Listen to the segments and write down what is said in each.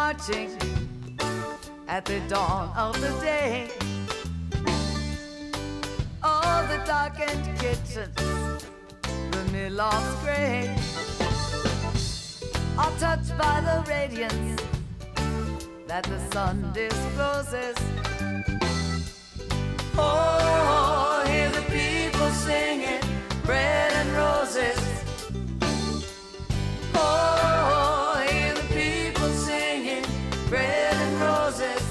marching at the dawn of the day. All the darkened kitchens, the mill-lofts gray, are touched by the radiance that the sun discloses. Oh, hear the people singing bread and roses. Oh, hear the people singing bread and roses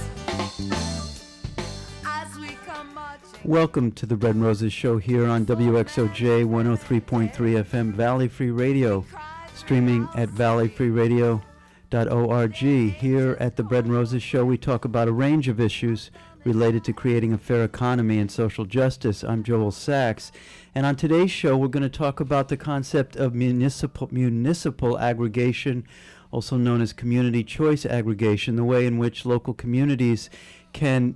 as we come marching. Welcome to the Bread and Roses Show here on WXOJ 103.3 FM Valley Free Radio, streaming at valleyfreeradio.org. Here at the Bread and Roses Show, we talk about a range of issues related to creating a fair economy and social justice. I'm Joel Sachs, and on today's show, we're going to talk about the concept of municipal aggregation, also known as community choice aggregation, the way in which local communities can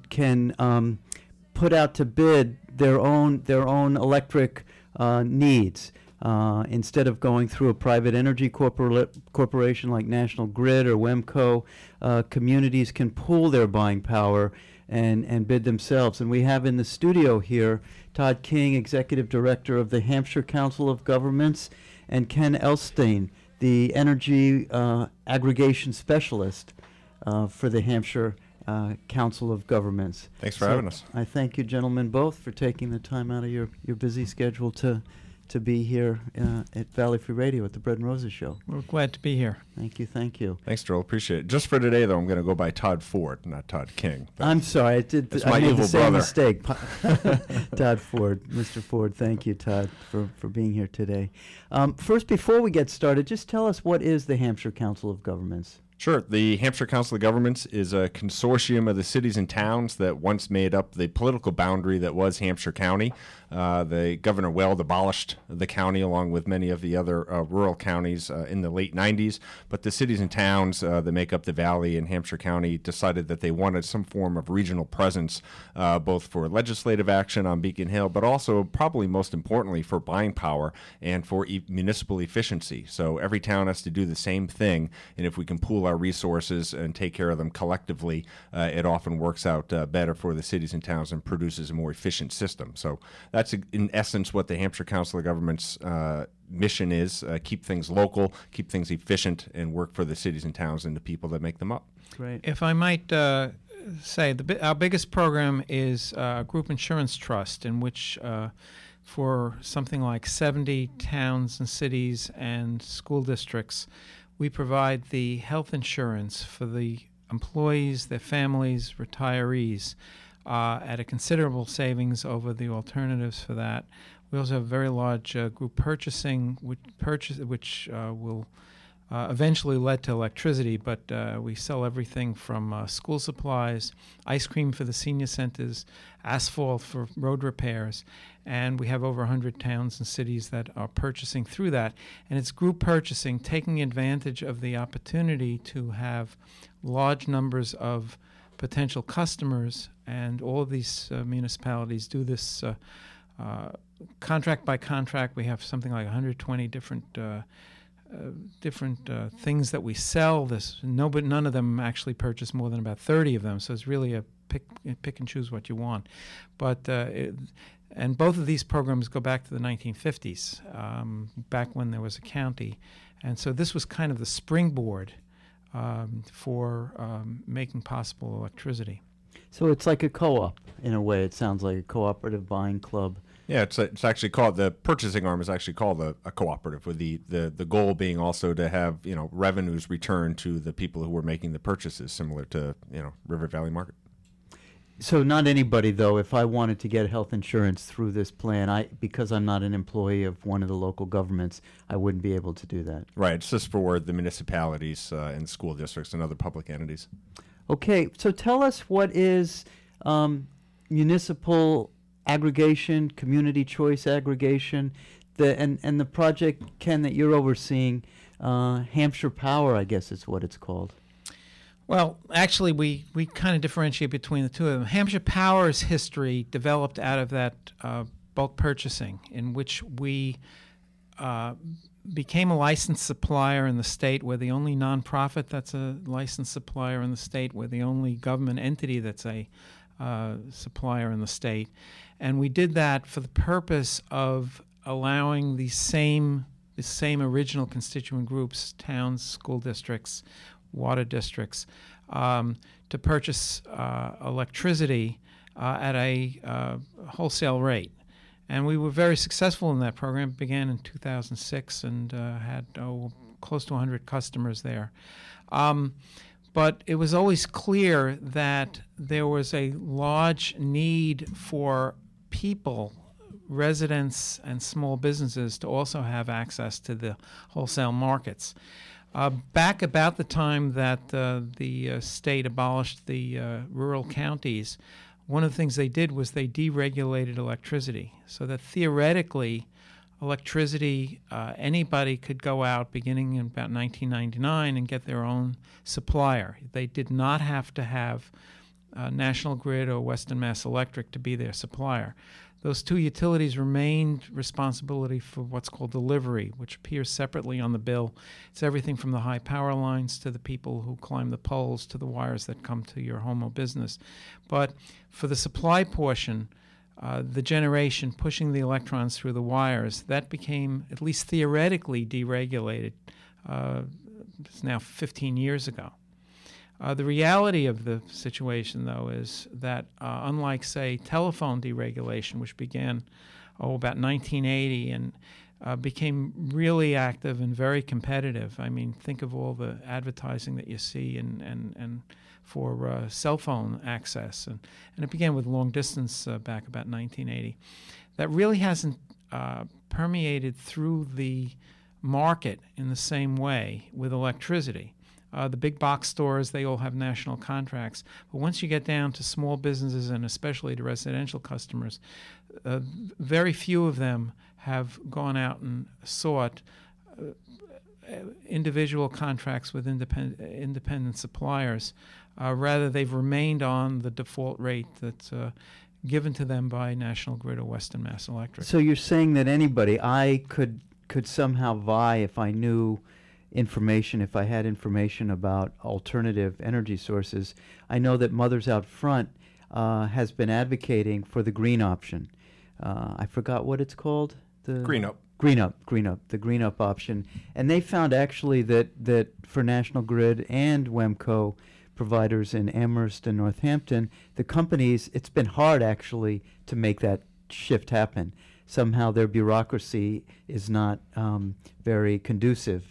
put out to bid their own electric needs. Instead of going through a private energy corporation like National Grid or WEMCO, communities can pool their buying power and bid themselves. And we have in the studio here Todd King, Executive Director of the Hampshire Council of Governments, and Ken Elstein, the Energy Aggregation Specialist for the Hampshire Council of Governments. Thanks for having us. I thank you, gentlemen, both for taking the time out of your busy schedule to be here at Valley Free Radio at the Bread and Roses Show. We're glad to be here. Thank you, thank you. Thanks, Joel. Appreciate it. Just for today, though, I'm going to go by Todd Ford, not Todd King. I'm sorry, I made the same mistake. Todd Ford, Mr. Ford. Thank you, Todd, for being here today. First, before we get started, just tell us, what is the Hampshire Council of Governments? Sure. The Hampshire Council of Governments is a consortium of the cities and towns that once made up the political boundary that was Hampshire County. The Governor Weld abolished the county along with many of the other rural counties in the late 90s. But the cities and towns that make up the valley in Hampshire County decided that they wanted some form of regional presence, both for legislative action on Beacon Hill, but also, probably most importantly, for buying power and for municipal efficiency. So every town has to do the same thing, and if we can pool our resources and take care of them collectively, it often works out better for the cities and towns and produces a more efficient system. So that's in essence what the Hampshire Council of Governments mission is: keep things local, keep things efficient, and work for the cities and towns and the people that make them up. Great. If I might say, our biggest program is a group insurance trust, in which for something like 70 towns and cities and school districts, we provide the health insurance for the employees, their families, retirees, at a considerable savings over the alternatives for that. We also have very large group purchasing, which will eventually lead to electricity, but we sell everything from school supplies, ice cream for the senior centers, asphalt for road repairs, and we have over 100 towns and cities that are purchasing through that. And it's group purchasing, taking advantage of the opportunity to have large numbers of potential customers, and all of these municipalities do this contract by contract. We have something like 120 different things that we sell. None of them actually purchase more than about 30 of them, so it's really a pick and choose what you want. But and both of these programs go back to the 1950s, back when there was a county, and so this was kind of the springboard for making possible electricity. So it's like a co-op in a way. It sounds like a cooperative buying club. Yeah, it's actually called, the purchasing arm is actually called a cooperative, with the goal being also to have revenues returned to the people who were making the purchases, similar to River Valley Market. So not anybody, though, if I wanted to get health insurance through this plan, because I'm not an employee of one of the local governments, I wouldn't be able to do that. Right. It's just for the municipalities and school districts and other public entities. Okay. So tell us, what is municipal aggregation, community choice aggregation, and the project, Ken, that you're overseeing, Hampshire Power, I guess is what it's called. Well, actually, we kind of differentiate between the two of them. Hampshire Power's history developed out of that bulk purchasing, in which we became a licensed supplier in the state. We're the only nonprofit that's a licensed supplier in the state. We're the only government entity that's a supplier in the state. And we did that for the purpose of allowing the same original constituent groups, towns, school districts, water districts, to purchase electricity at a wholesale rate. And we were very successful in that program. It began in 2006 and had close to 100 customers there. But it was always clear that there was a large need for people, residents and small businesses, to also have access to the wholesale markets. Back about the time that the state abolished the rural counties, one of the things they did was they deregulated electricity, so that theoretically electricity, anybody could go out beginning in about 1999 and get their own supplier. They did not have to have National Grid or Western Mass Electric to be their supplier. Those two utilities remained responsibility for what's called delivery, which appears separately on the bill. It's everything from the high power lines to the people who climb the poles to the wires that come to your home or business. But for the supply portion, the generation pushing the electrons through the wires, that became, at least theoretically, deregulated. It's now 15 years ago. The reality of the situation, though, is that unlike, say, telephone deregulation, which began about 1980 and became really active and very competitive. I mean, think of all the advertising that you see and for cell phone access. And it began with long distance back about 1980. That really hasn't permeated through the market in the same way with electricity. The big box stores, they all have national contracts. But once you get down to small businesses and especially to residential customers, very few of them have gone out and sought individual contracts with independent suppliers. Rather, they've remained on the default rate that's given to them by National Grid or Western Mass Electric. So you're saying that anybody, I could somehow vie if I knew information, if I had information about alternative energy sources. I know that Mothers Out Front has been advocating for the green option. I forgot what it's called. The Green Up, the Green Up option. And they found actually that for National Grid and WEMCO providers in Amherst and Northampton, the companies, it's been hard actually to make that shift happen. Somehow their bureaucracy is not very conducive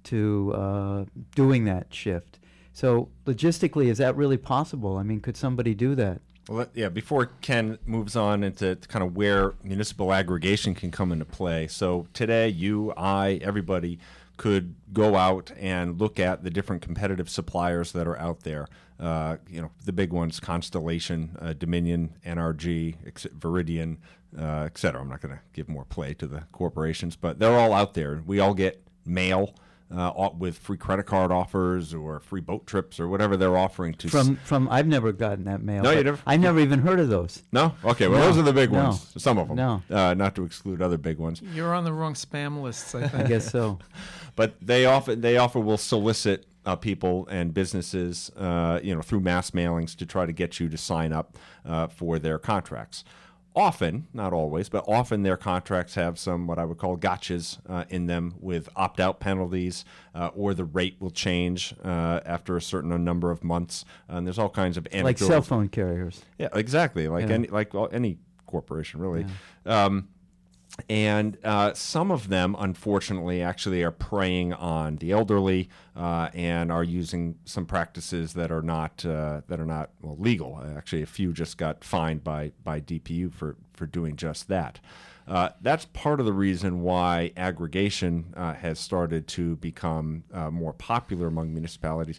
to doing that shift. So logistically, is that really possible? I mean, could somebody do that? Well, yeah, before Ken moves on into kind of where municipal aggregation can come into play. So today, you, I, everybody could go out and look at the different competitive suppliers that are out there. The big ones, Constellation, Dominion, NRG, Veridian, et cetera. I'm not going to give more play to the corporations, but they're all out there. We all get mail with free credit card offers or free boat trips or whatever they're offering to. From I've never gotten that mail. No, you never. I never even heard of those. No. Okay. Well, those are the big No. ones. Some of them. No. Not to exclude other big ones. You're on the wrong spam lists, I think. I guess so. But they often will solicit people and businesses, through mass mailings to try to get you to sign up for their contracts. Often, not always, but often their contracts have some what I would call gotchas in them with opt-out penalties, or the rate will change after a certain number of months. And there's all kinds of Like cell phone carriers. Yeah, exactly. Like any corporation, really. Yeah. And some of them, unfortunately, actually are preying on the elderly and are using some practices that are not legal. Actually, a few just got fined by DPU for doing just that. That's part of the reason why aggregation has started to become more popular among municipalities.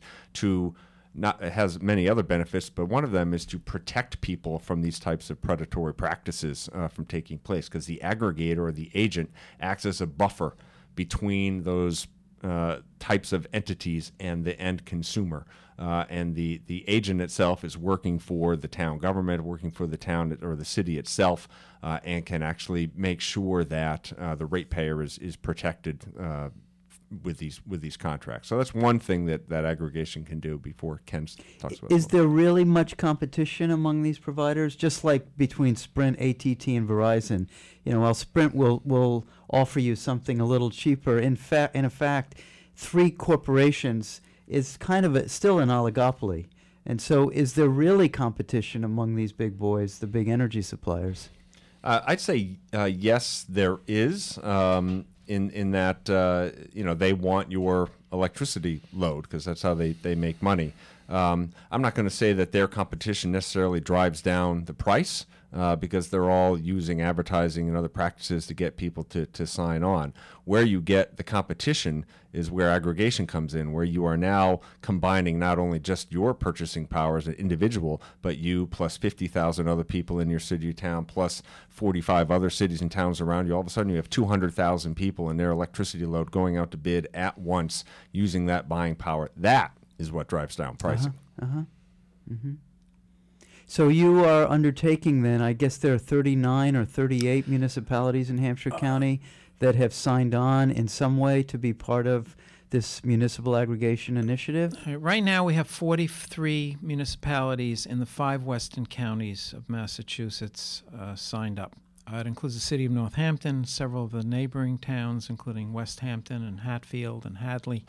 It has many other benefits, but one of them is to protect people from these types of predatory practices from taking place, because the aggregator or the agent acts as a buffer between those types of entities and the end consumer. And the agent itself is working for the town government, working for the town or the city itself, and can actually make sure that the ratepayer is protected with these contracts. So that's one thing that aggregation can do before Ken talks about. Is there really much competition among these providers? Just like between Sprint, AT&T, and Verizon, while Sprint will offer you something a little cheaper. In fact, three corporations is kind of still an oligopoly. And so is there really competition among these big boys, the big energy suppliers? I'd say yes, there is. In that they want your electricity load because that's how they make money. I'm not going to say that their competition necessarily drives down the price because they're all using advertising and other practices to get people to sign on. Where you get the competition is where aggregation comes in, where you are now combining not only just your purchasing power as an individual, but you plus 50,000 other people in your city or town, plus 45 other cities and towns around you. All of a sudden you have 200,000 people and their electricity load going out to bid at once using that buying power. That is what drives down pricing. Mm-hmm. So you are undertaking then, I guess there are 39 or 38 municipalities in Hampshire County that have signed on in some way to be part of this municipal aggregation initiative? Right now we have 43 municipalities in the 5 western counties of Massachusetts signed up. It includes the city of Northampton, several of the neighboring towns, including West Hampton and Hatfield and Hadley.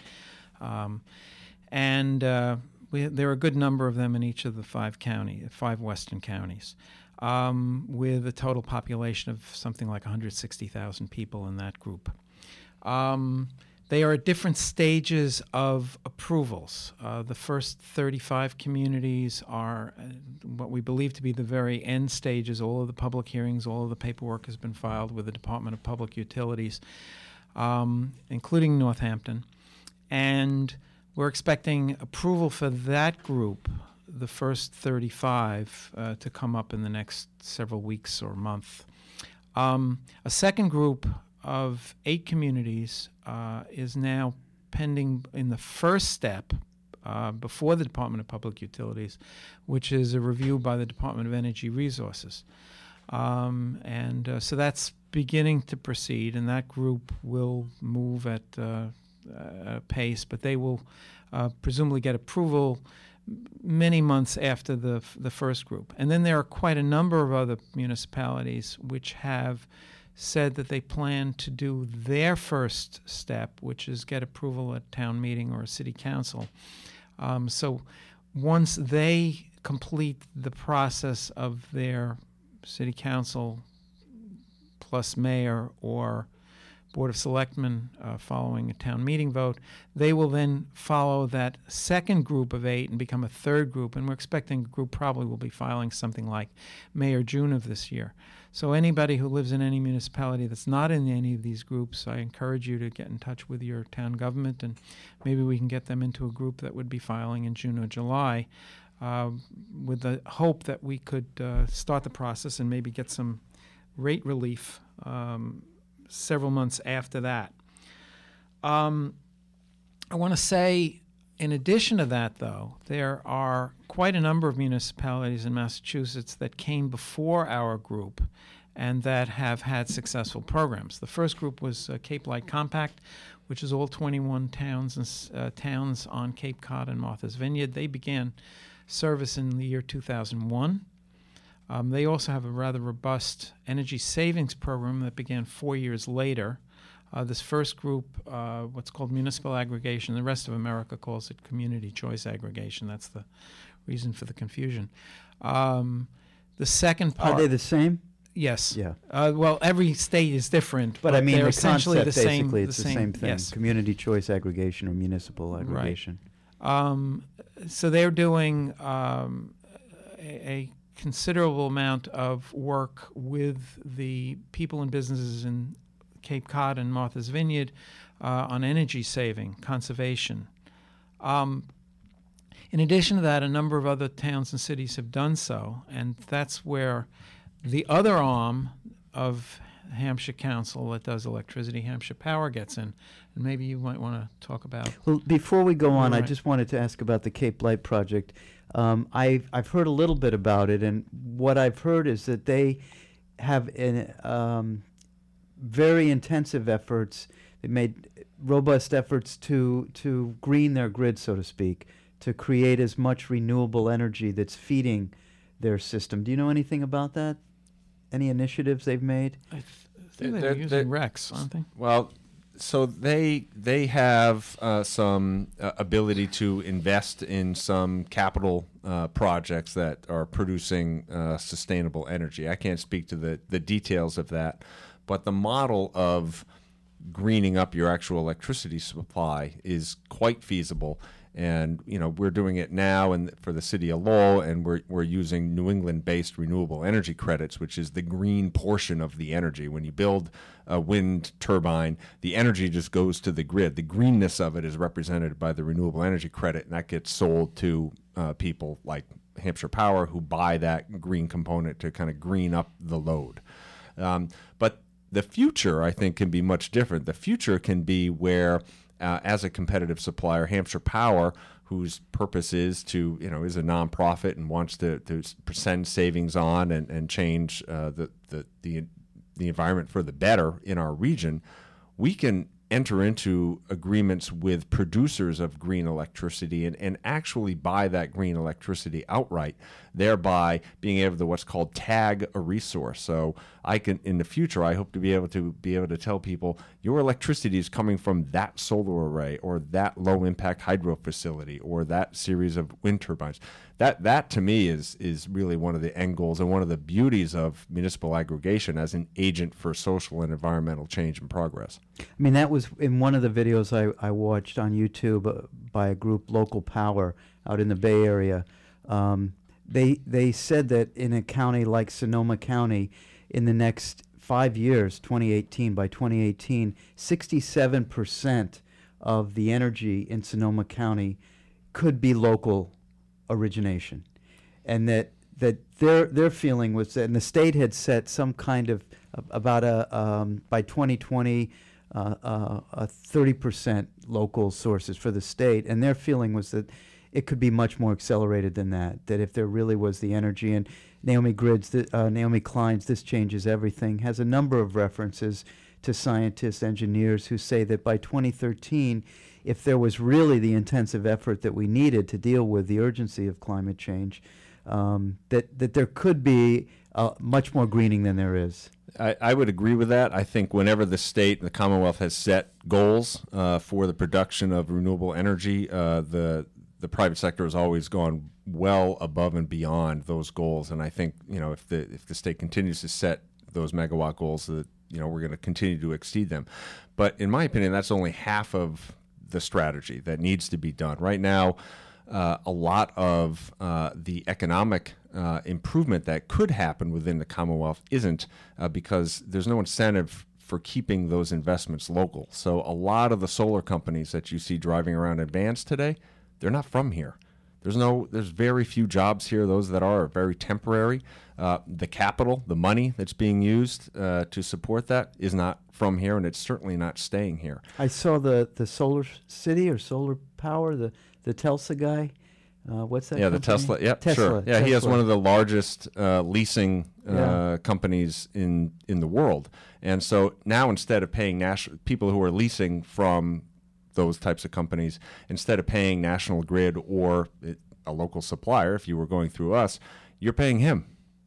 There are a good number of them in each of the 5 western counties, with a total population of something like 160,000 people in that group. They are at different stages of approvals. The first 35 communities are what we believe to be the very end stages. All of the public hearings, all of the paperwork has been filed with the Department of Public Utilities, including Northampton. And we're expecting approval for that group, the first 35, to come up in the next several weeks or month. A second group of 8 communities is now pending in the first step before the Department of Public Utilities, which is a review by the Department of Energy Resources. So that's beginning to proceed, and that group will move at pace, but they will presumably get approval many months after the first group. And then there are quite a number of other municipalities which have said that they plan to do their first step, which is get approval at town meeting or a city council. So once they complete the process of their city council plus mayor or Board of Selectmen following a town meeting vote, they will then follow that second group of 8 and become a third group, and we're expecting a group probably will be filing something like May or June of this year. So anybody who lives in any municipality that's not in any of these groups, I encourage you to get in touch with your town government, and maybe we can get them into a group that would be filing in June or July, with the hope that we could start the process and maybe get some rate relief several months after that. I want to say, in addition to that, though, there are quite a number of municipalities in Massachusetts that came before our group and that have had successful programs. The first group was Cape Light Compact, which is all 21 towns on Cape Cod and Martha's Vineyard. They began service in the year 2001. They also have a rather robust energy savings program that began 4 years later. This first group, what's called municipal aggregation, the rest of America calls it community choice aggregation. That's the reason for the confusion. The second part... Are they the same? Yes. Yeah. Well, every state is different, but I mean, they're the essentially concept, the same. basically, it's the same thing. Yes. Community choice aggregation or municipal aggregation. Right. So they're doing a considerable amount of work with the people and businesses in Cape Cod and Martha's Vineyard on energy saving, conservation. In addition to that, a number of other towns and cities have done so, and that's where the other arm of Hampshire Council that does electricity, Hampshire Power, gets in. And maybe you might want to talk about. Well, before we go on, I Right. just wanted to ask about the Cape Light project. I've heard a little bit about it, and what I've heard is that they have very intensive efforts. They made robust efforts to green their grid, so to speak, to create as much renewable energy that's feeding their system. Do you know anything about that? Any initiatives they've made? I think they're using REX, aren't they? Well, so they have some ability to invest in some capital projects that are producing sustainable energy. I can't speak to the details of that, but the model of greening up your actual electricity supply is quite feasible. And we're doing it now, and for the city of Lowell, and we're using New England-based renewable energy credits, which is the green portion of the energy. When you build a wind turbine, the energy just goes to the grid. The greenness of it is represented by the renewable energy credit, and that gets sold to people like Hampshire Power, who buy that green component to kind of green up the load. But the future, I think, can be much different. The future can be where as a competitive supplier, Hampshire Power, whose purpose is to, is a nonprofit and wants to send savings on and change the environment for the better in our region, we can enter into agreements with producers of green electricity and actually buy that green electricity outright, thereby being able to what's called tag a resource. So I can, in the future, I hope to be able to tell people your electricity is coming from that solar array or that low impact hydro facility or that series of wind turbines. That to me is really one of the end goals and one of the beauties of municipal aggregation as an agent for social and environmental change and progress. I mean, that was in one of the videos I watched on YouTube by a group, Local Power, out in the Bay Area. They said that in a county like Sonoma County, in the next 5 years, by 2018, 67% of the energy in Sonoma County could be local origination, and that their feeling was that, and the state had set some kind of about by 2020 a 30% local sources for the state, and their feeling was that it could be much more accelerated than that. That if there really was the energy, and Naomi Klein's "This Changes Everything" has a number of references to scientists, engineers who say that by 2013, if there was really the intensive effort that we needed to deal with the urgency of climate change, that there could be much more greening than there is. I would agree with that. I think whenever the state and the Commonwealth has set goals for the production of renewable energy, the private sector has always gone well above and beyond those goals. And I think if the state continues to set those megawatt goals, that we're going to continue to exceed them. But in my opinion, that's only half of the strategy that needs to be done right now. A lot of the economic improvement that could happen within the Commonwealth isn't because there's no incentive for keeping those investments local. So a lot of the solar companies that you see driving around Advance today, they're not from here. There's very few jobs here. Those that are very temporary. The capital, the money that's being used to support that is not from here, and it's certainly not staying here. I saw the Solar City or Solar Power, the Telsa guy. What's that? Yeah, company? the Tesla. Yeah, Tesla, sure. Yeah, Tesla. he has one of the largest leasing companies in the world, and so now instead of paying people who are leasing from those types of companies, instead of paying National Grid or a local supplier, if you were going through us, you're paying him.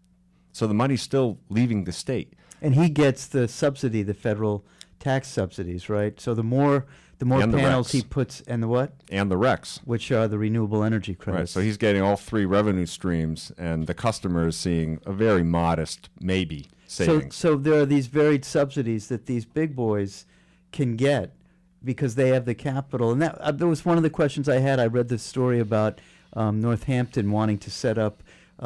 So the money's still leaving the state. And he gets the subsidy, the federal tax subsidies, right? So the more And the panels RECs. he puts, and the what? And the RECs. Which are the renewable energy Right, credits. so he's getting all three revenue streams, and the customer is seeing a very modest, maybe, savings. So there are these varied subsidies that these big boys can get because they have the capital. And that was one of the questions I had. I read this story about Northampton wanting to set up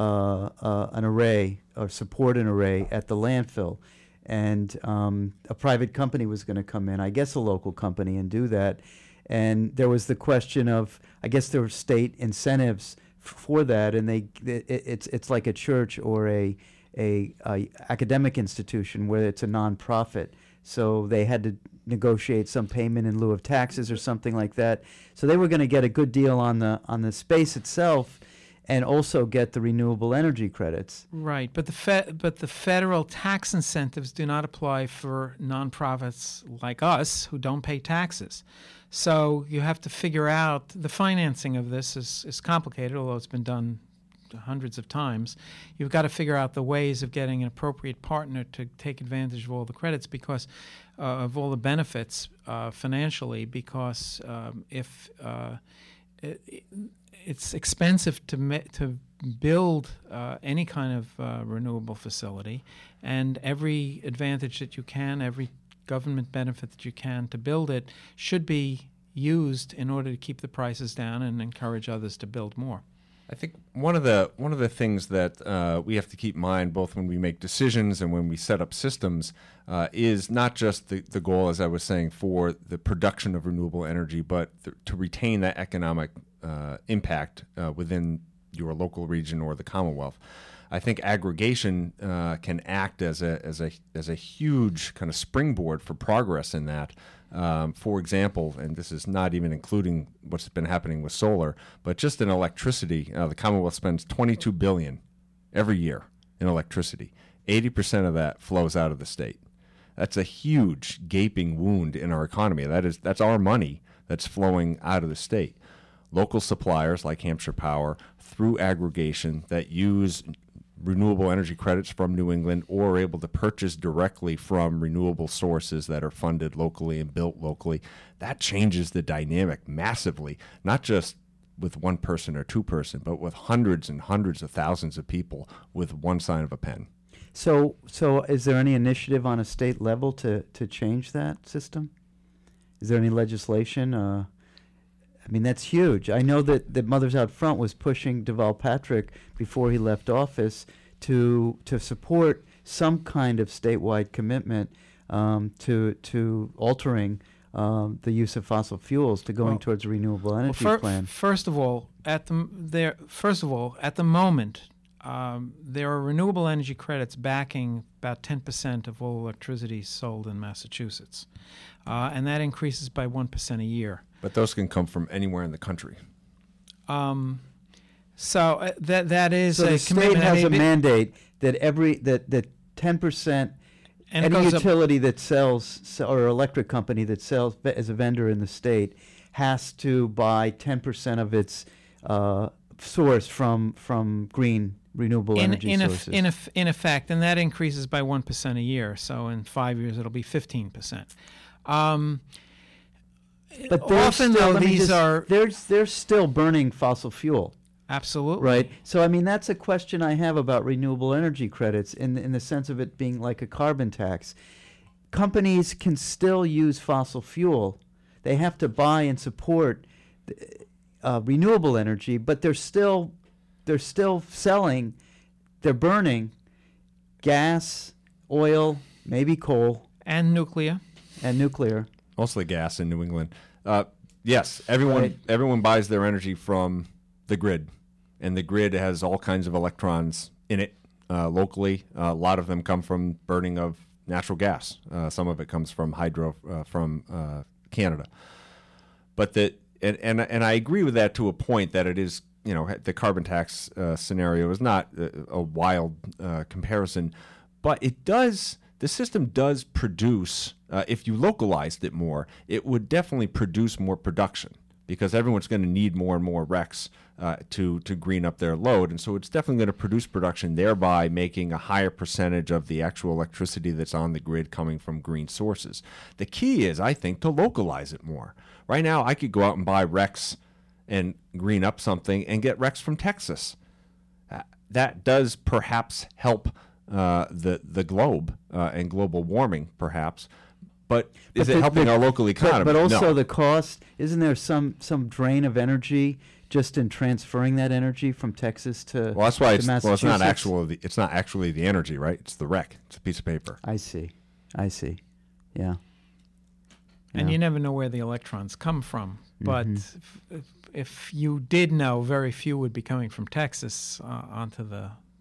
an array or support an array at the landfill. And a private company was going to come in, I guess a local company, and do that. And there was the question of, I guess there were state incentives for that, and it's like a church or a a academic institution where it's a nonprofit. So they had to negotiate some payment in lieu of taxes or something like that. So they were going to get a good deal on the space itself, and also get the renewable energy credits. Right, but the federal tax incentives do not apply for nonprofits like us who don't pay taxes. So you have to figure out the financing of this is complicated, although it's been done hundreds of times. You've got to figure out the ways of getting an appropriate partner to take advantage of all the credits, because of all the benefits financially, because if it's expensive to build any kind of renewable facility, and every advantage that you can, every government benefit that you can to build it should be used in order to keep the prices down and encourage others to build more. I think one of the things that we have to keep in mind, both when we make decisions and when we set up systems, is not just the goal, as I was saying, for the production of renewable energy, but to retain that economic impact within your local region or the Commonwealth. I think aggregation can act as a huge kind of springboard for progress in that. For example, and this is not even including what's been happening with solar, but just in electricity, the Commonwealth spends $22 billion every year in electricity. 80% of that flows out of the state. That's a huge gaping wound in our economy. That's our money that's flowing out of the state. Local suppliers like Hampshire Power, through aggregation that use renewable energy credits from New England, or are able to purchase directly from renewable sources that are funded locally and built locally, that changes the dynamic massively, not just with one person or two person, but with hundreds and hundreds of thousands of people with one sign of a pen. So is there any initiative on a state level to change that system? Is there any legislation? I mean, that's huge. I know that Mothers Out Front was pushing Deval Patrick before he left office to support some kind of statewide commitment to altering the use of fossil fuels to going towards a renewable energy plan. First of all, at the moment, there are renewable energy credits backing about 10% of all electricity sold in Massachusetts, and that increases by 1% a year. But those can come from anywhere in the country. So that is so a the state commitment. has a mandate that that 10%, and any utility that sells or electric company that sells as a vendor in the state has to buy 10% of its source from green renewable energy sources. In effect, and that increases by 1% a year. So in 5 years, it'll be 15%. But often, though, they're still burning fossil fuel. Absolutely. Right. So, I mean, that's a question I have about renewable energy credits in the sense of it being like a carbon tax. Companies can still use fossil fuel. They have to buy and support renewable energy, but they're still selling, they're burning gas, oil, maybe coal. And nuclear. Mostly gas in New England. Yes, everyone buys their energy from the grid, and the grid has all kinds of electrons in it locally. A lot of them come from burning of natural gas. Some of it comes from hydro from Canada. But and I agree with that to a point that it is, the carbon tax scenario is not a wild comparison, but it does. The system does produce, if you localized it more, it would definitely produce more production, because everyone's going to need more and more RECs to green up their load. And so it's definitely going to produce production, thereby making a higher percentage of the actual electricity that's on the grid coming from green sources. The key is, I think, to localize it more. Right now, I could go out and buy RECs and green up something and get RECs from Texas. That does perhaps help the globe and global warming, perhaps, but is it helping our local economy? But also no. the cost. Isn't there some drain of energy just in transferring that energy from Texas to Well, that's why it's Massachusetts? it's not actually the energy, right? It's the REC. It's a piece of paper. I see. Yeah. And you never know where the electrons come from. But if you did know, very few would be coming from Texas onto the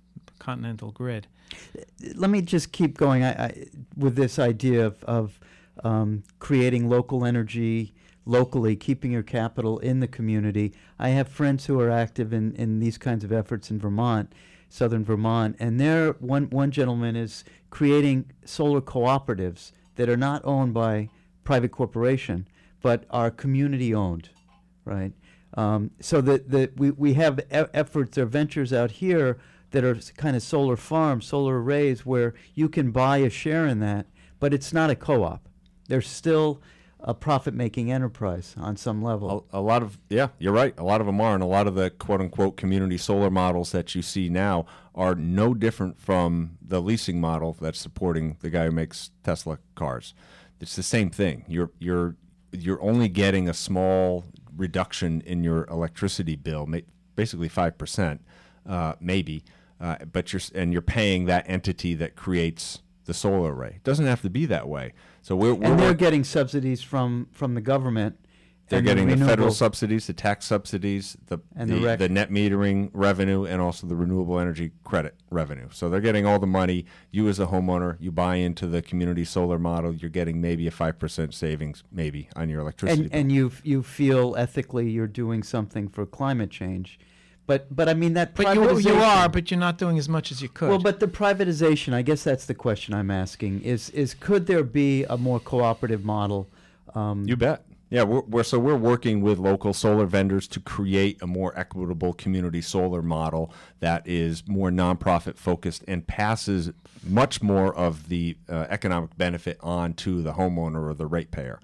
continental grid. Let me just keep going with this idea of creating local energy locally, keeping your capital in the community. I have friends who are active in these kinds of efforts in Vermont, southern Vermont, and one gentleman is creating solar cooperatives that are not owned by private corporation, but are community owned, right? So that we have efforts or ventures out here that are kind of solar farms, solar arrays, where you can buy a share in that, but it's not a co-op. There's still a profit-making enterprise on some level. A lot of, yeah, you're right. A lot of them are, and a lot of the quote-unquote community solar models that you see now are no different from the leasing model that's supporting the guy who makes Tesla cars. It's the same thing. You're only getting a small reduction in your electricity bill, basically 5%, maybe, but you're paying that entity that creates the solar array. It doesn't have to be that way. So they're getting subsidies from the government. They're getting the federal subsidies, the tax subsidies, the net metering revenue, and also the renewable energy credit revenue. So they're getting all the money. You as a homeowner, you buy into the community solar model, you're getting maybe a 5% savings, maybe, on your electricity bill. And you feel ethically you're doing something for climate change. But I mean that privatization. But you are, but you're not doing as much as you could. Well, but the privatization, I guess that's the question I'm asking, is could there be a more cooperative model? You bet. Yeah, we're working with local solar vendors to create a more equitable community solar model that is more nonprofit focused and passes much more of the economic benefit on to the homeowner or the ratepayer.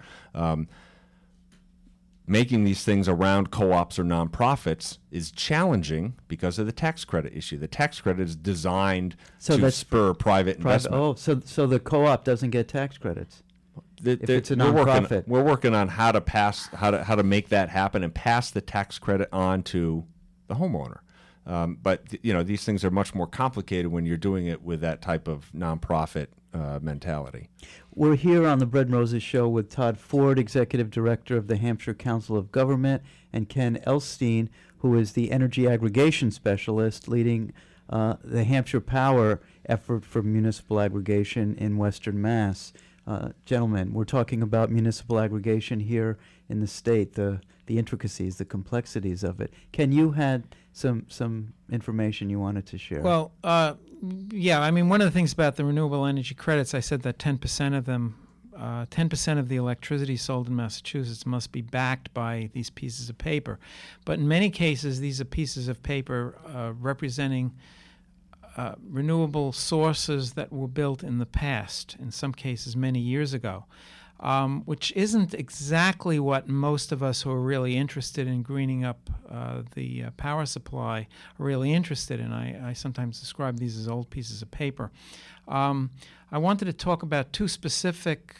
Making these things around co-ops or nonprofits is challenging because of the tax credit issue. The tax credit is designed to spur private investment. Oh, so the co-op doesn't get tax credits if it's a nonprofit. We're working on how to make that happen and pass the tax credit on to the homeowner. But these things are much more complicated when you're doing it with that type of nonprofit mentality. We're here on the Bread and Roses Show with Todd Ford, Executive Director of the Hampshire Council of Government, and Ken Elstein, who is the Energy Aggregation Specialist leading the Hampshire Power effort for municipal aggregation in Western Mass. Gentlemen, we're talking about municipal aggregation here in the state, the intricacies, the complexities of it. Ken, you had some information you wanted to share. Well, yeah, I mean, one of the things about the renewable energy credits, I said that 10% of them, 10% of the electricity sold in Massachusetts must be backed by these pieces of paper. But in many cases, these are pieces of paper representing renewable sources that were built in the past, in some cases many years ago, which isn't exactly what most of us who are really interested in greening up the power supply are really interested in. I sometimes describe these as old pieces of paper. I wanted to talk about two specific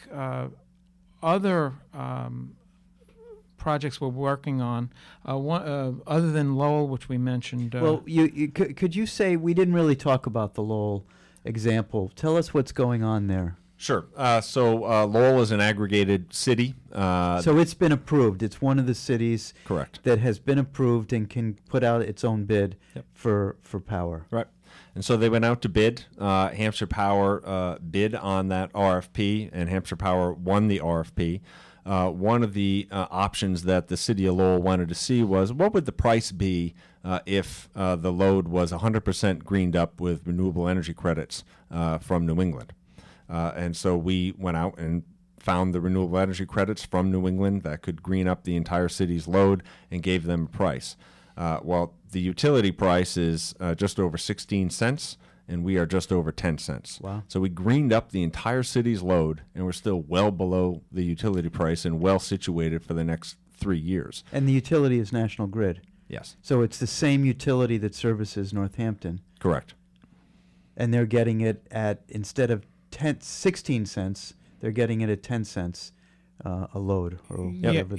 other projects we're working on, one, other than Lowell, which we mentioned. Well, could you say, we didn't really talk about the Lowell example. Tell us what's going on there. Sure. So Lowell is an aggregated city. So it's been approved. It's one of the cities correct that has been approved and can put out its own bid for power. Right. And so they went out to bid. Hampshire Power bid on that RFP, and Hampshire Power won the RFP. One of the options that the city of Lowell wanted to see was, what would the price be if the load was 100% greened up with renewable energy credits from New England? And so we went out and found the renewable energy credits from New England that could green up the entire city's load and gave them a price. Well, the utility price is just over 16 cents, and we are just over 10 cents. Wow. So we greened up the entire city's load, and we're still well below the utility price and well situated for the next 3 years. And the utility is National Grid. Yes. So it's the same utility that services Northampton. Correct. And they're getting it at, instead of 16 cents, they're getting it at 10 cents a load. Or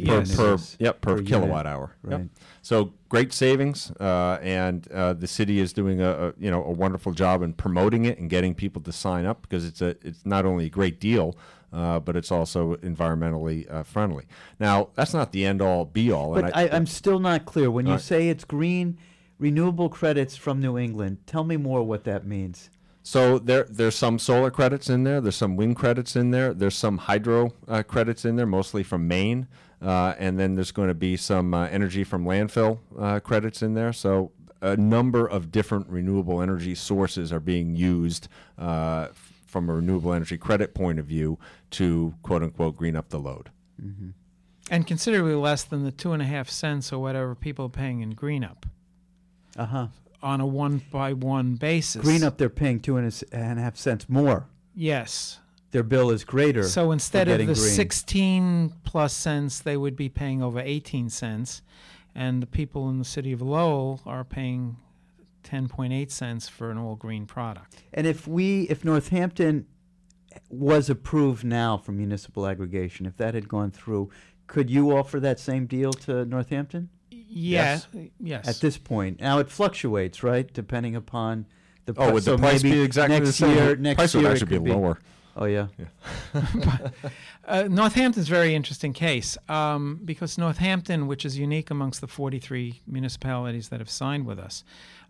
per kilowatt hour. Right. Yep. So great savings, and the city is doing a wonderful job in promoting it and getting people to sign up, because it's not only a great deal, but it's also environmentally friendly. Now, that's not the end all be all. But I'm still not clear when you say it's green. renewable credits from New England. Tell me more what that means. So there's some solar credits in there. There's some wind credits in there. There's some hydro credits in there, mostly from Maine. And then there's going to be some energy from landfill credits in there. So a number of different renewable energy sources are being used from a renewable energy credit point of view to, quote unquote, green up the load. Mm-hmm. And considerably less than the 2.5 cents or whatever people are paying in green up. Uh-huh. On a one-by-one basis. Green up, they're paying 2.5 cents more. Yes. Their bill is greater. So instead of the green. 16 plus cents, they would be paying over 18 cents. And the people in the city of Lowell are paying 10.8 cents for an all-green product. And if Northampton was approved now for municipal aggregation, if that had gone through, could you offer that same deal to Northampton? Yes. At this point. Now it fluctuates, right, depending upon the price. Oh, would the price be exactly the same? The price would actually be lower. Oh, yeah. Northampton's a very interesting case because Northampton, which is unique amongst the 43 municipalities that have signed with us,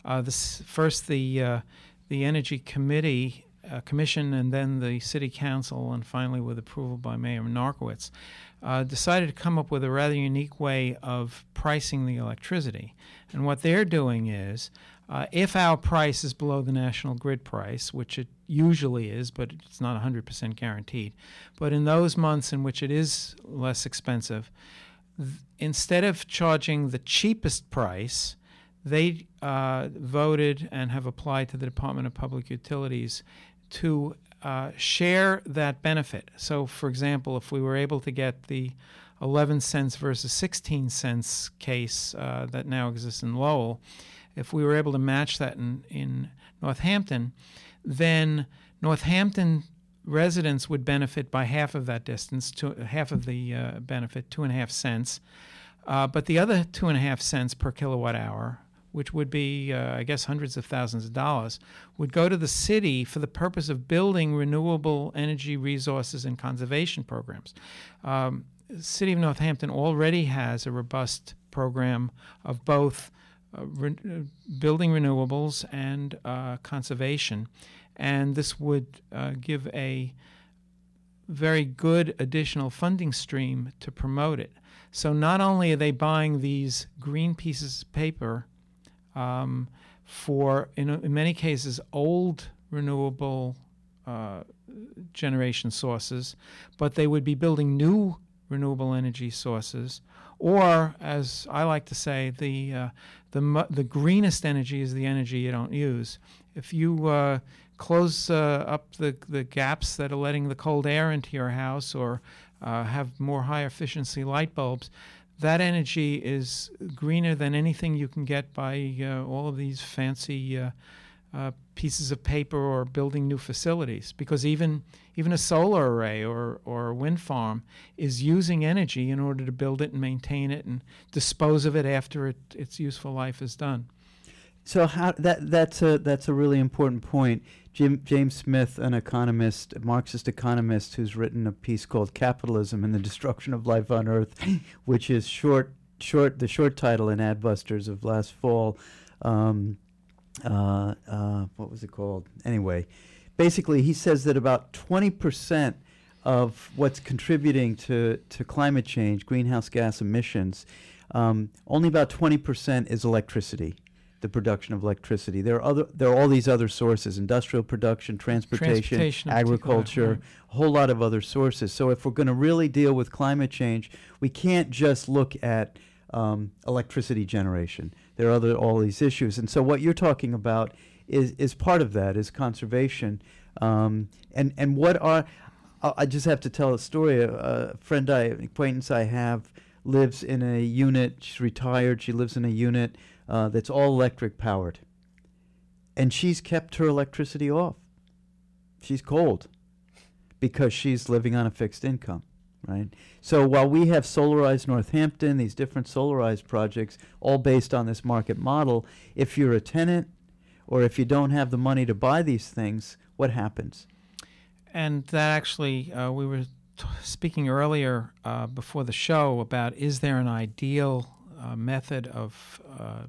the Energy Commission, and then the City Council, and finally with approval by Mayor Narkowitz, decided to come up with a rather unique way of pricing the electricity. And what they're doing is, if our price is below the national grid price, which it usually is, but it's not 100% guaranteed, but in those months in which it is less expensive, instead of charging the cheapest price, they voted and have applied to the Department of Public Utilities to share that benefit. So, for example, if we were able to get the 11 cents versus 16 cents case that now exists in Lowell, if we were able to match that in Northampton, then Northampton residents would benefit by half of that distance, half of the benefit, 2.5 cents. But the other 2.5 cents per kilowatt hour, which would be, I guess, hundreds of thousands of dollars, would go to the city for the purpose of building renewable energy resources and conservation programs. The City of Northampton already has a robust program of both building renewables and conservation, and this would give a very good additional funding stream to promote it. So not only are they buying these green pieces of paper for, in many cases, old renewable generation sources, but they would be building new renewable energy sources, or, as I like to say, the greenest energy is the energy you don't use. If you close up the gaps that are letting the cold air into your house, or have more high efficiency light bulbs, that energy is greener than anything you can get by all of these fancy pieces of paper or building new facilities. Because even a solar array or a wind farm is using energy in order to build it and maintain it and dispose of it after its useful life is done. So that's a really important point. James Smith, an economist, a Marxist economist, who's written a piece called "Capitalism and the Destruction of Life on Earth," which is the short title in Adbusters of last fall. What was it called? Anyway, basically he says that about 20% of what's contributing to climate change, greenhouse gas emissions, only about 20% is electricity. The production of electricity. There are all these other sources: industrial production, transportation agriculture, right. A whole lot of other sources. So if we're going to really deal with climate change, we can't just look at electricity generation. There are all these issues, and so what you're talking about is part of that, is conservation. And what are I just have to tell a story. A friend, an acquaintance I have, lives in a unit. She's retired. She lives in a unit that's all electric powered. And she's kept her electricity off. She's cold because she's living on a fixed income, right? So while we have Solarized Northampton, these different solarized projects, all based on this market model, if you're a tenant or if you don't have the money to buy these things, what happens? And that actually, we were speaking earlier before the show about, is there an ideal method of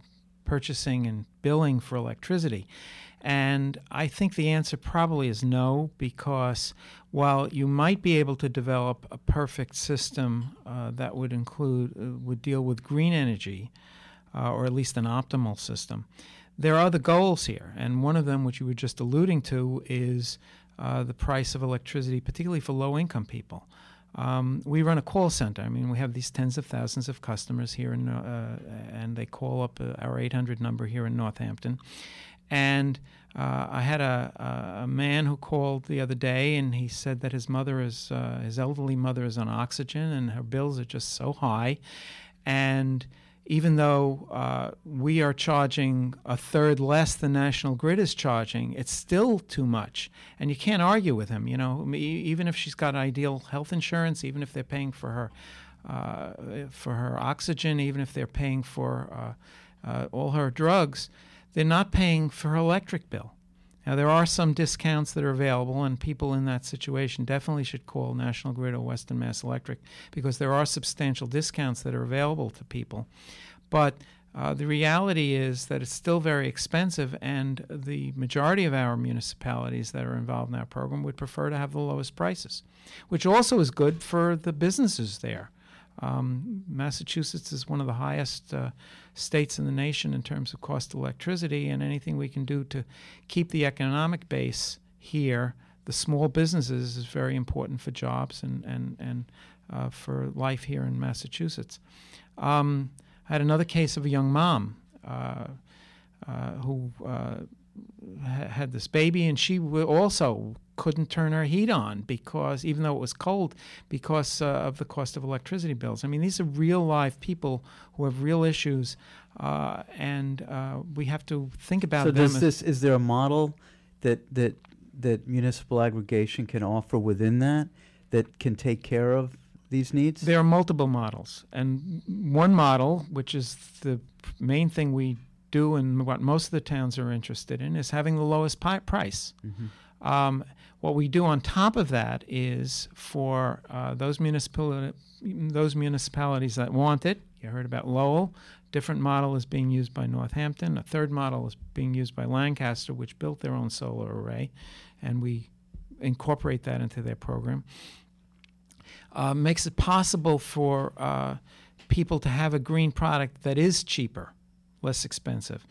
purchasing and billing for electricity? And I think the answer probably is no, because while you might be able to develop a perfect system that would deal with green energy, or at least an optimal system, there are other goals here. And one of them, which you were just alluding to, is the price of electricity, particularly for low-income people. We run a call center. I mean, we have these tens of thousands of customers here, and they call up our 800 number here in Northampton. And I had a man who called the other day, and he said that his elderly mother is on oxygen, and her bills are just so high. And even though we are charging a third less than National Grid is charging, it's still too much. And you can't argue with him. Even if she's got ideal health insurance, even if they're paying for her oxygen, even if they're paying for all her drugs, they're not paying for her electric bill. Now, there are some discounts that are available, and people in that situation definitely should call National Grid or Western Mass Electric, because there are substantial discounts that are available to people. But the reality is that it's still very expensive, and the majority of our municipalities that are involved in our program would prefer to have the lowest prices, which also is good for the businesses there. Massachusetts is one of the highest states in the nation in terms of cost of electricity, and anything we can do to keep the economic base here, the small businesses, is very important for jobs and for life here in Massachusetts. I had another case of a young mom who had this baby, and she also couldn't turn her heat on, because even though it was cold, because of the cost of electricity bills. I mean, these are real live people who have real issues, and we have to think about them. So is there a model that municipal aggregation can offer within that can take care of these needs? There are multiple models, and one model, which is the main thing we do and what most of the towns are interested in, is having the lowest price. Mm-hmm. What we do on top of that is for those municipalities that want it. You heard about Lowell. Different model is being used by Northampton. A third model is being used by Lancaster, which built their own solar array, and we incorporate that into their program. Makes it possible for people to have a green product that is cheaper, less expensive.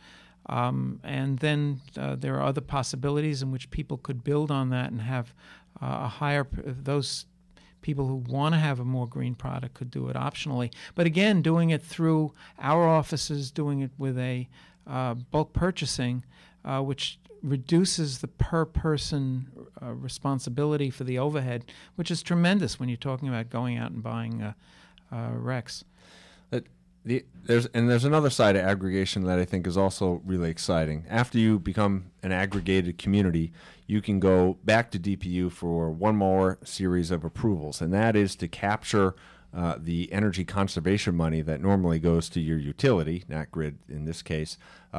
And then there are other possibilities in which people could build on that and have a higher, those people who want to have a more green product could do it optionally. But again, doing it through our offices, doing it with a bulk purchasing, which reduces the per person responsibility for the overhead, which is tremendous when you're talking about going out and buying RECs. There's another side of aggregation that I think is also really exciting. After you become an aggregated community, you can go back to DPU for one more series of approvals, and that is to capture the energy conservation money that normally goes to your utility, not grid in this case,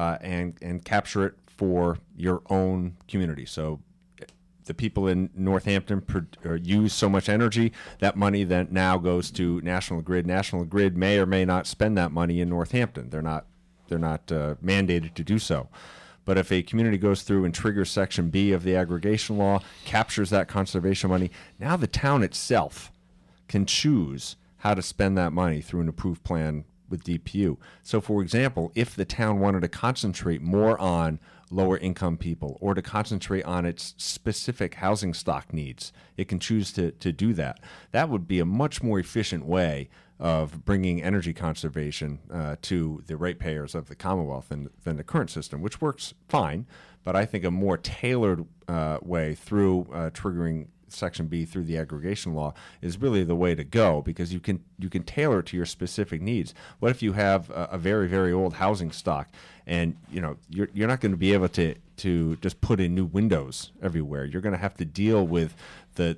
and capture it for your own community. So the people in Northampton use so much energy, that money then now goes to National Grid. National Grid may or may not spend that money in Northampton. They're not mandated to do so. But if a community goes through and triggers Section B of the aggregation law, captures that conservation money, now the town itself can choose how to spend that money through an approved plan with DPU. So, for example, if the town wanted to concentrate more on lower income people or to concentrate on its specific housing stock needs, it can choose to do that. That would be a much more efficient way of bringing energy conservation to the ratepayers of the Commonwealth than the current system, which works fine, but I think a more tailored way through triggering Section B through the aggregation law is really the way to go, because you can tailor it to your specific needs. What if you have a very, very old housing stock, and you're not going to be able to just put in new windows everywhere? You're going to have to deal with the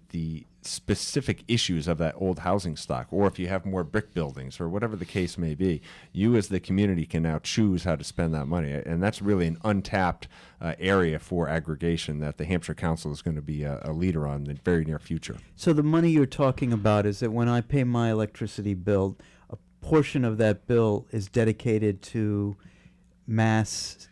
specific issues of that old housing stock. Or if you have more brick buildings or whatever the case may be, you as the community can now choose how to spend that money. And that's really an untapped area for aggregation that the Hampshire Council is going to be a leader on in the very near future. So the money you're talking about is that when I pay my electricity bill, a portion of that bill is dedicated to Mass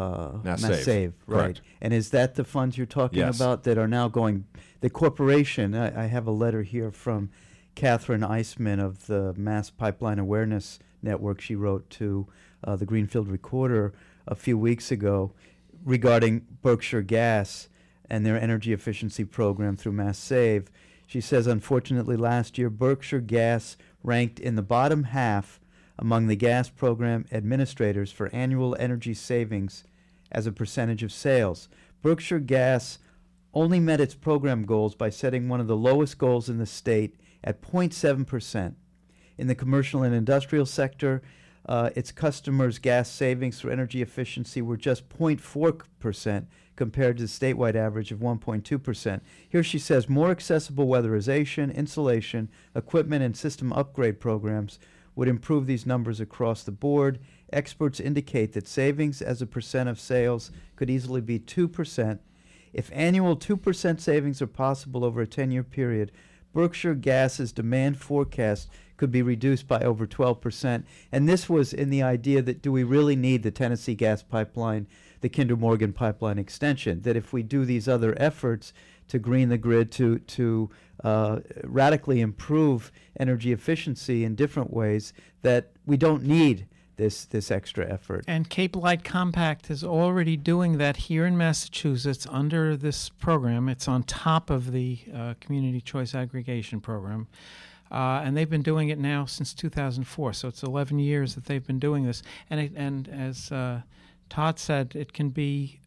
Save, right? Correct. And is that the funds you're talking Yes. about that are now going? The corporation. I have a letter here from Catherine Eisman of the Mass Pipeline Awareness Network. She wrote to the Greenfield Recorder a few weeks ago regarding Berkshire Gas and their energy efficiency program through Mass Save. She says, unfortunately, last year, Berkshire Gas ranked in the bottom half among the gas program administrators for annual energy savings as a percentage of sales. Berkshire Gas only met its program goals by setting one of the lowest goals in the state at 0.7%. In the commercial and industrial sector, its customers' gas savings through energy efficiency were just 0.4% compared to the statewide average of 1.2%. Here she says more accessible weatherization, insulation, equipment, and system upgrade programs would improve these numbers across the board. Experts indicate that savings as a percent of sales could easily be 2%. If annual 2% savings are possible over a 10-year period, Berkshire Gas's demand forecast could be reduced by over 12%. And this was in the idea that do we really need the Tennessee Gas Pipeline, the Kinder Morgan Pipeline extension, that if we do these other efforts to green the grid, to radically improve energy efficiency in different ways, that we don't need this extra effort. And Cape Light Compact is already doing that here in Massachusetts under this program. It's on top of the Community Choice Aggregation Program. And they've been doing it now since 2004, so it's 11 years that they've been doing this. And as Todd said, it can be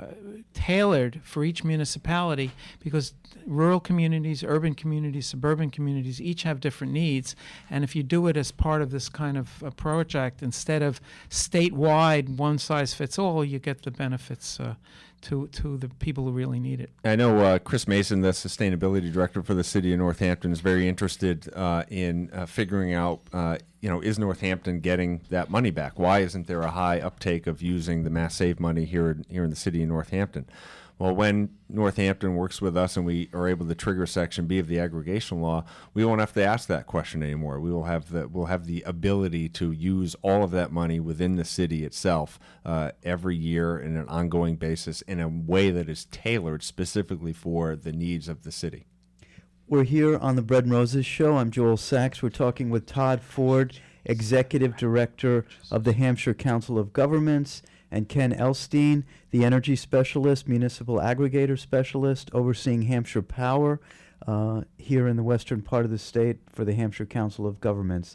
tailored for each municipality because rural communities, urban communities, suburban communities each have different needs. And if you do it as part of this kind of a project, instead of statewide one-size-fits-all, you get the benefits to the people who really need it. I know Chris Mason, the sustainability director for the city of Northampton, is very interested in figuring out, is Northampton getting that money back? Why isn't there a high uptake of using the Mass Save money here in the city of Northampton? Well, when Northampton works with us and we are able to trigger Section B of the aggregation law, we won't have to ask that question anymore. We'll have the ability to use all of that money within the city itself every year in an ongoing basis in a way that is tailored specifically for the needs of the city. We're here on the Bread and Roses Show. I'm Joel Sachs. We're talking with Todd Ford, Executive Director of the Hampshire Council of Governments, and Ken Elstein, the Energy Specialist, Municipal Aggregator Specialist, overseeing Hampshire Power here in the western part of the state for the Hampshire Council of Governments.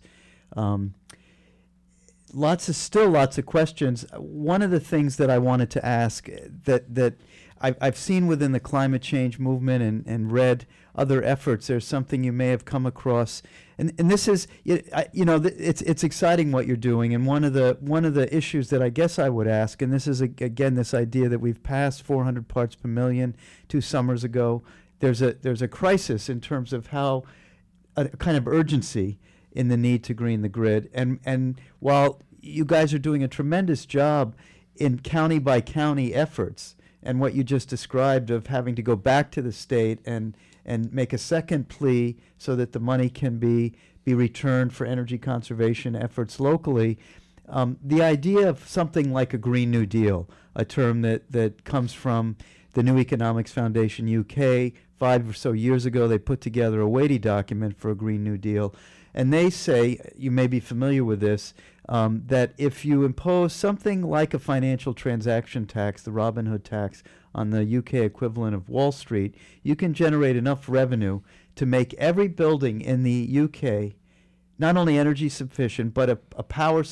Lots of questions. One of the things that I wanted to ask that I've seen within the climate change movement and read other efforts, there's something you may have come across, and this is, it's exciting what you're doing. And one of the issues that I guess I would ask, and this is again this idea that we've passed 400 parts per million 2 summers ago. There's a crisis in terms of how a kind of urgency in the need to green the grid. And while you guys are doing a tremendous job in county by county efforts, and what you just described of having to go back to the state and make a second plea so that the money can be returned for energy conservation efforts locally, the idea of something like a Green New Deal, a term that comes from the New Economics Foundation UK. 5 or so years ago, they put together a weighty document for a Green New Deal. And they say, you may be familiar with this, that if you impose something like a financial transaction tax, the Robin Hood tax, on the UK equivalent of Wall Street, you can generate enough revenue to make every building in the UK not only energy sufficient, but a power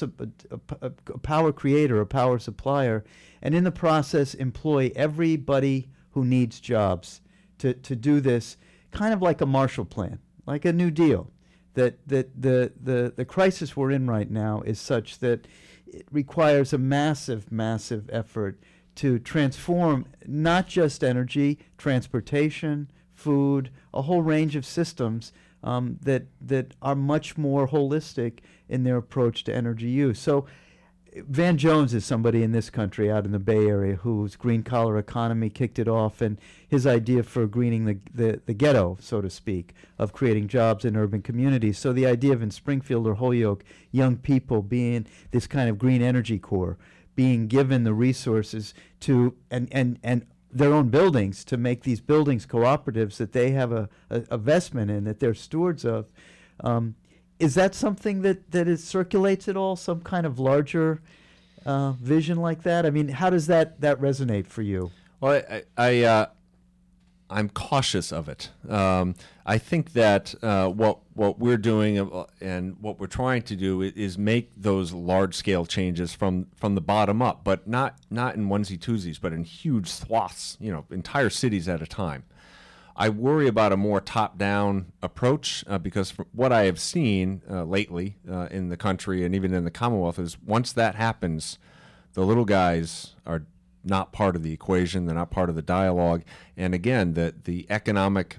creator, a power supplier, and in the process employ everybody who needs jobs to do this, kind of like a Marshall Plan, like a New Deal. That the crisis we're in right now is such that it requires a massive effort to transform not just energy, transportation, food, a whole range of systems that are much more holistic in their approach to energy use. So Van Jones is somebody in this country out in the Bay Area whose green collar economy kicked it off, and his idea for greening the ghetto, so to speak, of creating jobs in urban communities. So the idea of in Springfield or Holyoke, young people being this kind of green energy corps, being given the resources to and their own buildings to make these buildings cooperatives that they have a investment in, that they're stewards of. Is that something that circulates at all? Some kind of larger vision like that? I mean, how does that resonate for you? Well, I'm cautious of it. I think that what we're doing and what we're trying to do is make those large scale changes from the bottom up, but not in onesie twosies, but in huge swaths, entire cities at a time. I worry about a more top-down approach because from what I have seen lately in the country and even in the Commonwealth is once that happens, the little guys are not part of the equation. They're not part of the dialogue. And again, the economic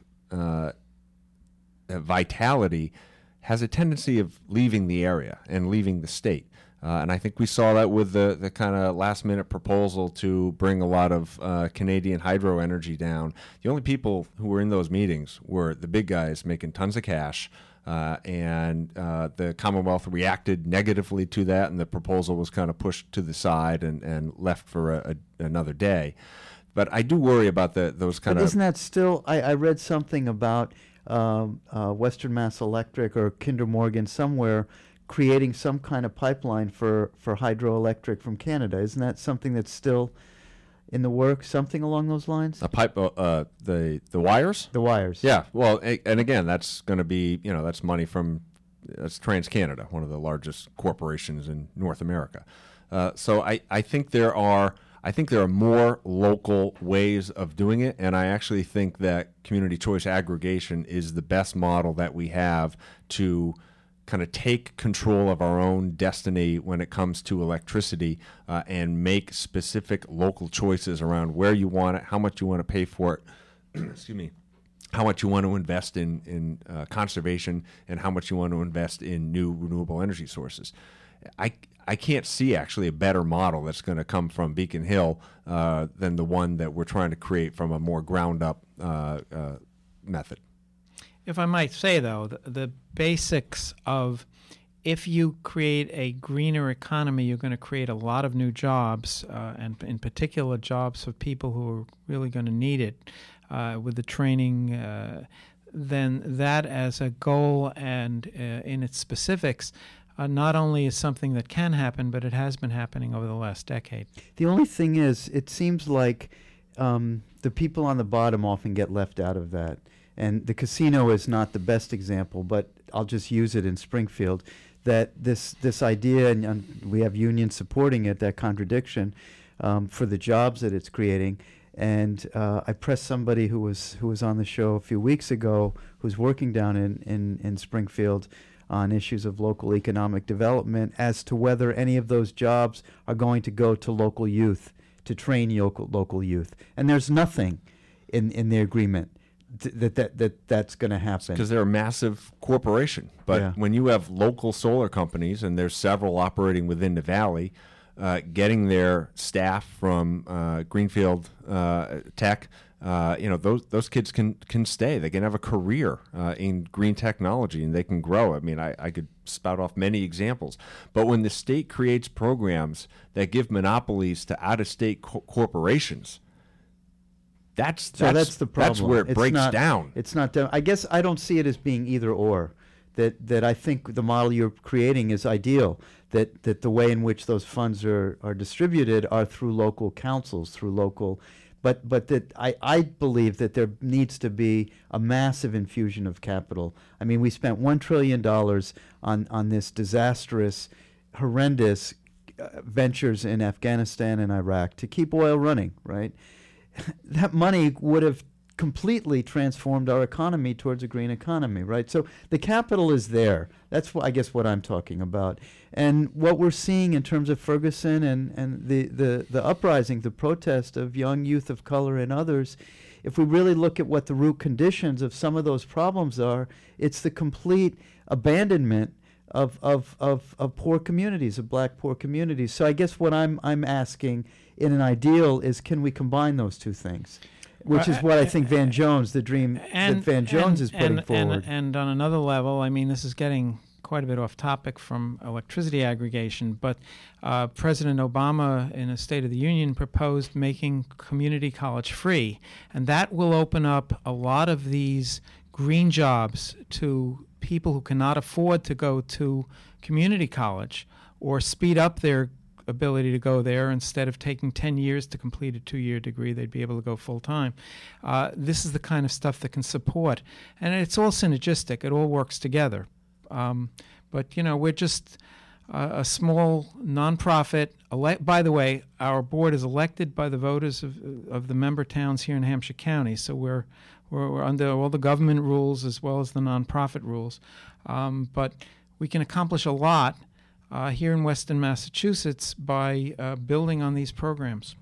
vitality has a tendency of leaving the area and leaving the state. And I think we saw that with the kind of last-minute proposal to bring a lot of Canadian hydro energy down. The only people who were in those meetings were the big guys making tons of cash, and the Commonwealth reacted negatively to that, and the proposal was kind of pushed to the side and left for another day. But I do worry about those kind of... Isn't that still... I read something about Western Mass Electric or Kinder Morgan somewhere creating some kind of pipeline for hydroelectric from Canada. Isn't that something that's still in the works, something along those lines? A pipe, the wires? The wires. Yeah. Well, and again, that's going to be, that's money that's TransCanada, one of the largest corporations in North America. So I think there are more local ways of doing it, and I actually think that community choice aggregation is the best model that we have to kind of take control of our own destiny when it comes to electricity and make specific local choices around where you want it, how much you want to pay for it, excuse me, how much you want to invest in conservation, and how much you want to invest in new renewable energy sources. I can't see actually a better model that's going to come from Beacon Hill than the one that we're trying to create from a more ground-up method. If I might say, though, the basics of if you create a greener economy, you're going to create a lot of new jobs, and in particular jobs for people who are really going to need it with the training, then that as a goal and in its specifics not only is something that can happen, but it has been happening over the last decade. The only thing is, it seems like the people on the bottom often get left out of that. And the casino is not the best example, but I'll just use it in Springfield, that this idea, and we have unions supporting it, that contradiction for the jobs that it's creating. And I pressed somebody who was on the show a few weeks ago, who's working down in Springfield on issues of local economic development, as to whether any of those jobs are going to go to local youth, to train local youth. And there's nothing in the agreement that's going to happen. Because they're a massive corporation. But when you have local solar companies, and there's several operating within the valley, getting their staff from Greenfield Tech, those kids can stay. They can have a career in green technology, and they can grow. I mean, I could spout off many examples. But when the state creates programs that give monopolies to out-of-state corporations, that's the problem. That's where it breaks down. It's not done. I guess I don't see it as being either or. That I think the model you're creating is ideal. That the way in which those funds are distributed are through local councils, through local. But that I believe that there needs to be a massive infusion of capital. I mean, we spent $1 trillion on this disastrous, horrendous ventures in Afghanistan and Iraq to keep oil running, right? That money would have completely transformed our economy towards a green economy, right? So the capital is there. That's I guess what I'm talking about. And what we're seeing in terms of Ferguson and the uprising, the protest of young youth of color and others, if we really look at what the root conditions of some of those problems are, it's the complete abandonment of poor communities, of black poor communities. So I guess what I'm asking in an ideal is, can we combine those two things? Which is what I think the dream that Van Jones is putting forward. And on another level, I mean, this is getting quite a bit off topic from electricity aggregation, but President Obama in a State of the Union proposed making community college free, and that will open up a lot of these green jobs to people who cannot afford to go to community college or speed up their ability to go there. Instead of taking 10 years to complete a 2-year degree, they'd be able to go full-time. This is the kind of stuff that can support. And it's all synergistic. It all works together. But, we're just a small nonprofit. By the way, our board is elected by the voters of the member towns here in Hampshire County, so we're under all the government rules as well as the nonprofit rules. But we can accomplish a lot here in Western Massachusetts by building on these programs.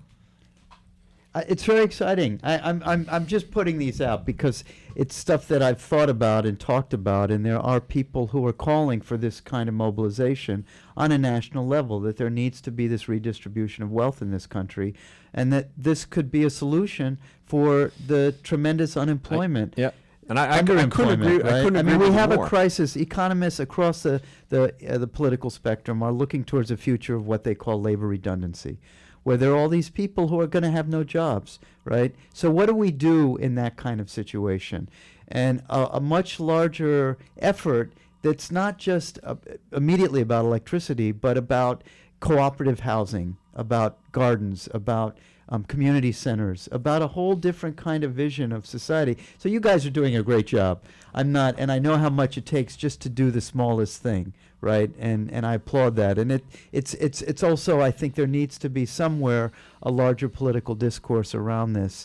It's very exciting. I'm just putting these out because it's stuff that I've thought about and talked about, and there are people who are calling for this kind of mobilization on a national level, that there needs to be this redistribution of wealth in this country, and that this could be a solution for the tremendous unemployment. And I couldn't agree. Right? I couldn't agree we with have you more. a crisis. Economists across the political spectrum are looking towards a future of what they call labor redundancy, where there are all these people who are going to have no jobs, right? So what do we do in that kind of situation? And a much larger effort that's not just immediately about electricity, but about cooperative housing, about gardens, about community centers, about a whole different kind of vision of society. So you guys are doing a great job. I'm not, and I know how much it takes just to do the smallest thing, right? And I applaud that. And it's also, I think there needs to be somewhere a larger political discourse around this.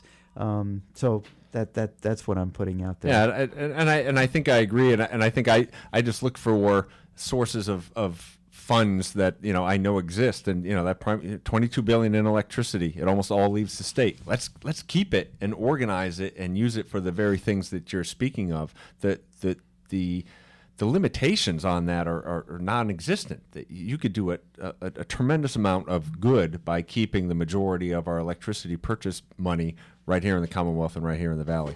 So that's what I'm putting out there. Yeah, and I think I agree, and I think I just look for sources of funds that I know exist, and that $22 billion in electricity, it almost all leaves the state. Let's keep it and organize it and use it for the very things that you're speaking of. The limitations on that are non-existent. That you could do a tremendous amount of good by keeping the majority of our electricity purchase money right here in the Commonwealth and right here in the Valley.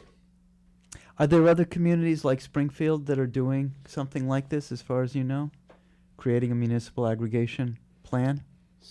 Are there other communities like Springfield that are doing something like this, as far as you know? Creating a municipal aggregation plan?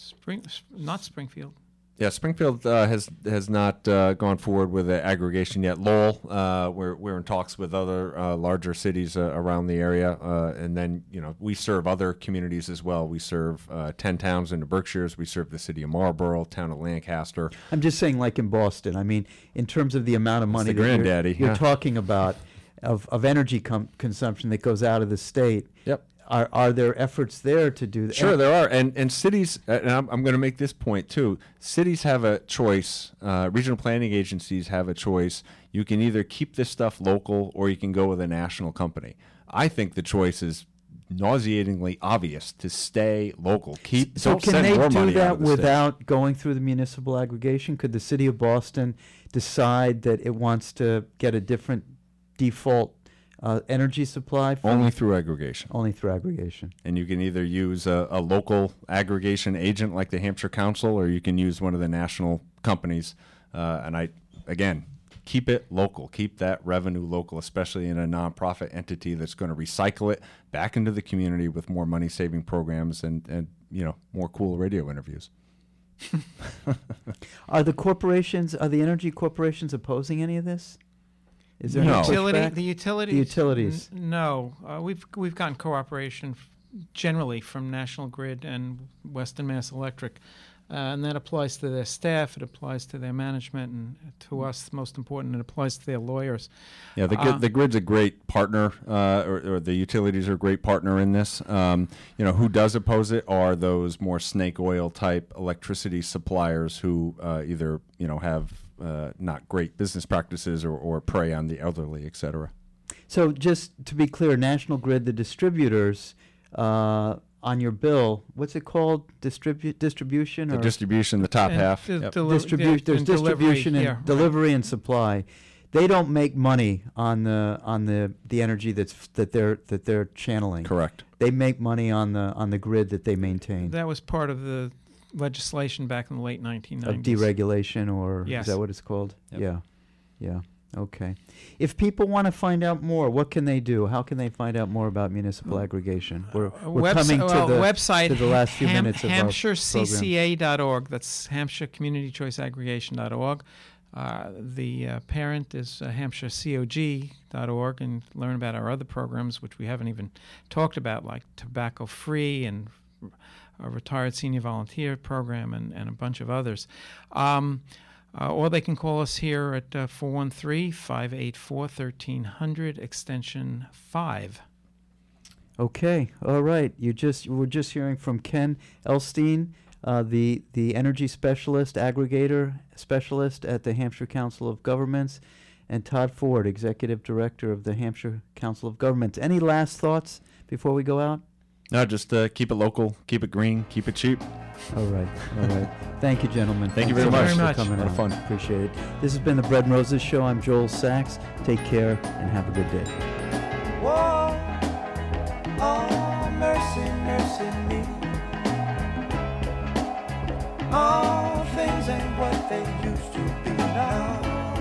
Not Springfield. Yeah, Springfield has not gone forward with the aggregation yet. Lowell, we're in talks with other larger cities around the area, and then we serve other communities as well. We serve 10 towns in the Berkshires. We serve the city of Marlborough, town of Lancaster. I'm just saying, like in Boston. I mean, in terms of the amount of money that you're talking about of energy consumption that goes out of the state. Yep. Are there efforts there to do that? Sure, there are. And cities, and I'm going to make this point too, cities have a choice. Regional planning agencies have a choice. You can either keep this stuff local or you can go with a national company. I think the choice is nauseatingly obvious to stay local. So can they do that without going through the municipal aggregation? Could the city of Boston decide that it wants to get a different default energy supply? Only through aggregation. Only through aggregation. And you can either use a local aggregation agent like the Hampshire Council, or you can use one of the national companies. Again, keep it local. Keep that revenue local, especially in a nonprofit entity that's going to recycle it back into the community with more money-saving programs and more cool radio interviews. Are the energy corporations opposing any of this? Is there no. The utilities? No. We've gotten cooperation generally from National Grid and Western Mass Electric, and that applies to their staff, it applies to their management, and to us, most important, it applies to their lawyers. Yeah, the grid's a great partner, or the utilities are a great partner in this. Who does oppose it are those more snake oil type electricity suppliers who either have not great business practices or prey on the elderly, et cetera. So just to be clear, National Grid, the distributors on your bill, what's it called? Distribution? The distribution, the top half. There's distribution and delivery and supply. They don't make money on the energy that they're channeling. Correct. They make money on the grid that they maintain. That was part of the legislation back in the late 1990s. Of deregulation, or yes. Is that what it's called? Yep. Yeah. Okay. If people want to find out more, what can they do? How can they find out more about municipal aggregation? We're coming to the website to the last few minutes of our program. HampshireCCA.org. That's Hampshire Community Choice Aggregation.org. The parent is HampshireCOG.org, and learn about our other programs, which we haven't even talked about, like Tobacco Free and a Retired Senior Volunteer Program and a bunch of others. Or they can call us here at 413-584-1300, extension 5. Okay, all right. We're just hearing from Ken Elstein, the energy specialist, aggregator specialist at the Hampshire Council of Governments, and Todd Ford, executive director of the Hampshire Council of Governments. Any last thoughts before we go out? No, just keep it local, keep it green, keep it cheap. All right. Thank you, gentlemen. Thank you very much for coming a lot on. of fun. Appreciate it. This has been the Bread and Roses Show. I'm Joel Sachs. Take care and have a good day. Whoa, oh, mercy, mercy me. All things ain't what they used to be now.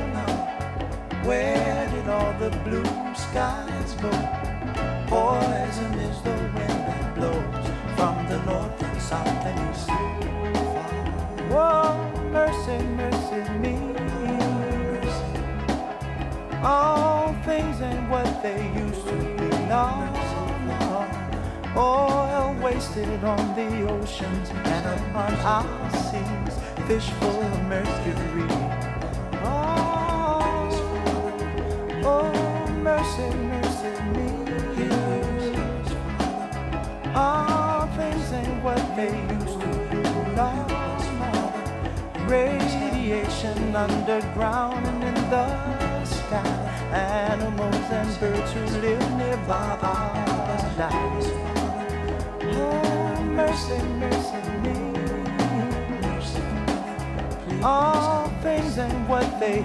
Where did all the blue skies go? Poison is the wind that blows from the north and south and east. Whoa, mercy, mercy me. All things ain't what they used to be now. Oil wasted on the oceans and upon our seas, fish full of mercury. Oh, mercy, mercy me. All things ain't what they used to be now. Radiation underground and in the sky. Animals and birds who live nearby are dying. Oh, mercy, mercy me. All things ain't what they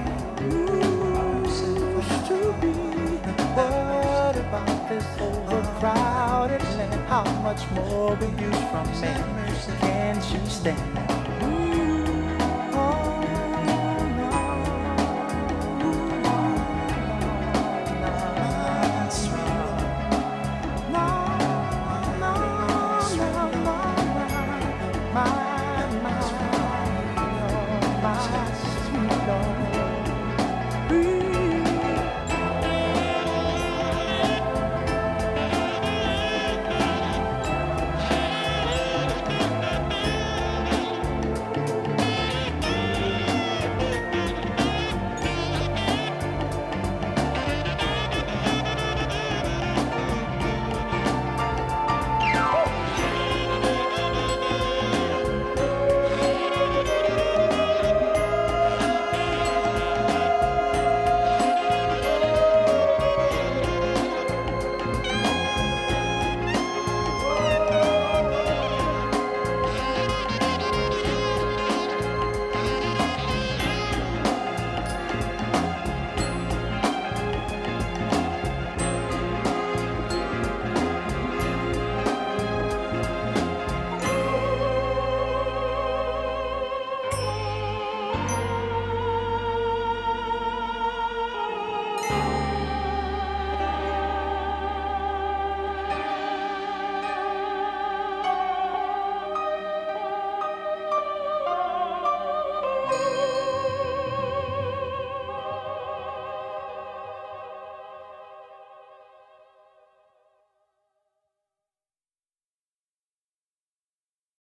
used to be. What about this overcrowded land? How much more will you from me? Can't you stand?